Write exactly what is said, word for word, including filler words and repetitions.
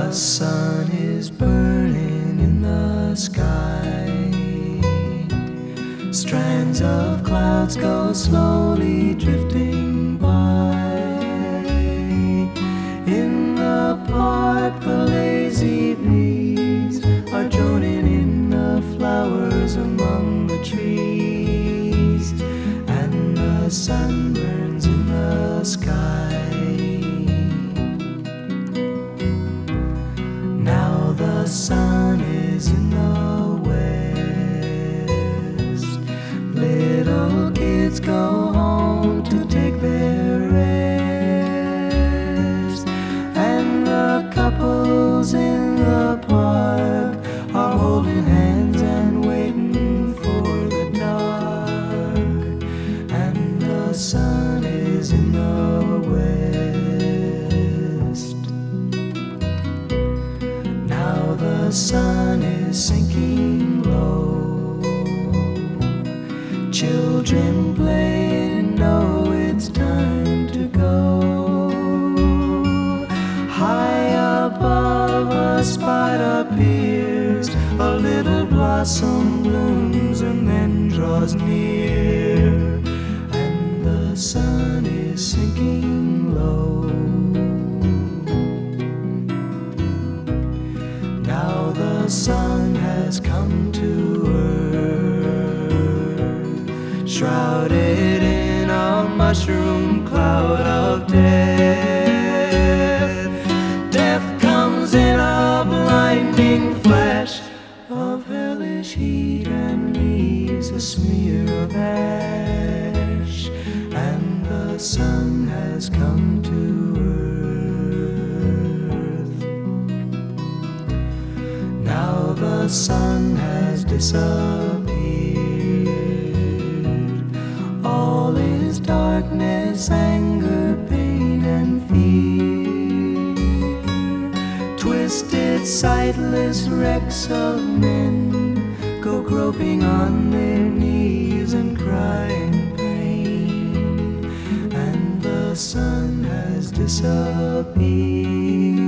The sun is burning in the sky. Strands of clouds go slowly drifting by. In the park, the lazy bees are droning in the flowers among the trees, and the sun burns in the sky. Now the sun is in the west. Little kids go home to take their rest, and the couples in the park are holding hands and waiting for the dark. And the sun is in the west. Now the sun is sinking low. Children play, know it's time to go. High above, a spot appears. A little blossom blooms and then draws near. And the sun is sinking low. Now the sun has come to earth, shrouded in a mushroom cloud of death. Death comes in a blinding flash of hellish heat and leaves a smear of ash. And the sun has come to earth. Now the sun has disappeared. All is darkness, anger, pain, and fear. Twisted, sightless wrecks of men go groping on their knees and cry in pain. And the sun has disappeared.